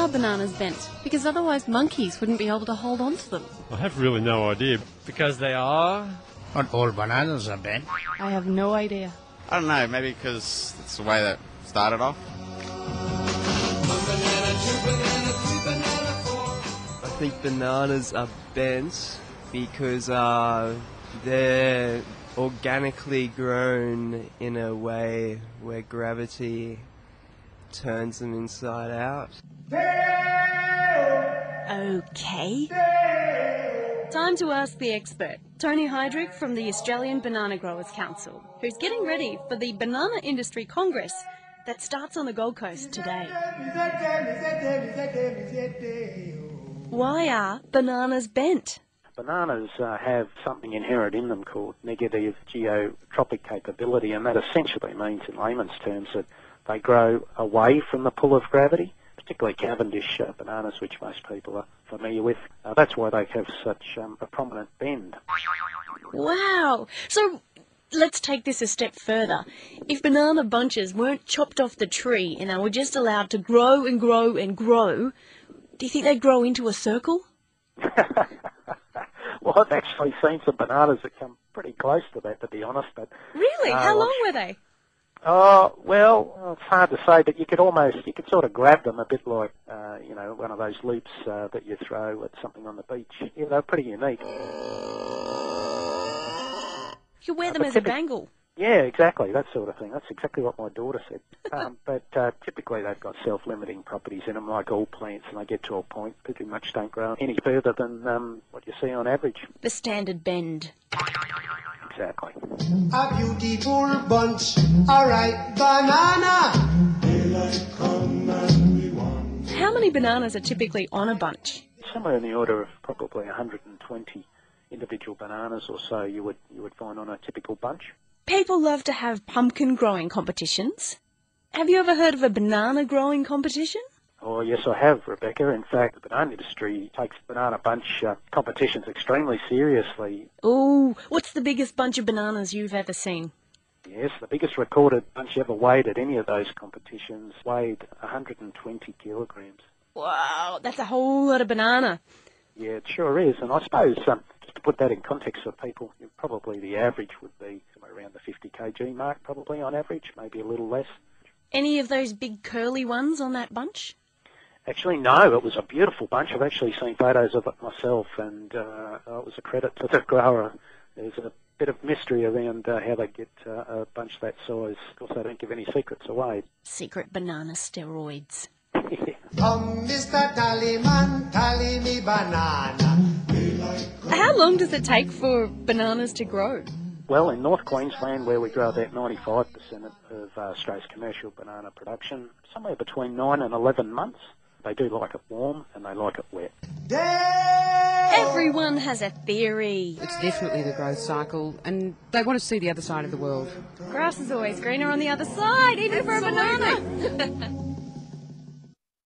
are bananas bent? Because otherwise monkeys wouldn't be able to hold on to them. I have really no idea. Because they are? Not all bananas are bent. I have no idea. I don't know, maybe because it's the way that started off. I think bananas are bent because they're organically grown in a way where gravity turns them inside out. Okay. Time to ask the expert, Tony Heidrich from the Australian Banana Growers Council, who's getting ready for the Banana Industry Congress that starts on the Gold Coast today. Why are bananas bent? Bananas have something inherent in them called negative geotropic capability, and that essentially means, in layman's terms, that they grow away from the pull of gravity, particularly Cavendish bananas, which most people are familiar with. That's why they have such a prominent bend. Wow! So let's take this a step further. If banana bunches weren't chopped off the tree and they were just allowed to grow and grow and grow, do you think they'd grow into a circle? Well, I've actually seen some bananas that come pretty close to that, to be honest. But Really? How long were they? Well, it's hard to say, but you could sort of grab them a bit like, one of those loops that you throw at something on the beach. Yeah, they're pretty unique. You wear them as a bangle. Yeah, exactly, that sort of thing. That's exactly what my daughter said. But typically they've got self-limiting properties in them, like all plants, and they get to a point, pretty much don't grow any further than what you see on average. The standard bend. Exactly. A beautiful bunch, a ripe banana. Daylight come and we want. How many bananas are typically on a bunch? Somewhere in the order of probably 120 individual bananas or so you would find on a typical bunch. People love to have pumpkin growing competitions. Have you ever heard of a banana growing competition? Oh, yes, I have, Rebecca. In fact, the banana industry takes banana bunch competitions extremely seriously. Ooh, what's the biggest bunch of bananas you've ever seen? Yes, the biggest recorded bunch ever weighed at any of those competitions weighed 120 kilograms. Wow, that's a whole lot of banana. Yeah, it sure is. And I suppose, just to put that in context for people, probably the average would be somewhere around the 50 kg mark, probably on average, maybe a little less. Any of those big curly ones on that bunch? Actually, no, it was a beautiful bunch. I've actually seen photos of it myself, and it was a credit to the grower. There's a bit of mystery around how they get a bunch that size. Of course, they don't give any secrets away. Secret banana steroids. Come, Mr. Tallyman, tally me banana. How long does it take for bananas to grow? Well, in North Queensland, where we grow about 95% of Australia's commercial banana production, somewhere between 9 and 11 months. They do like it warm and they like it wet. Everyone has a theory. It's definitely the growth cycle, and they want to see the other side of the world. Grass is always greener on the other side, even for a banana.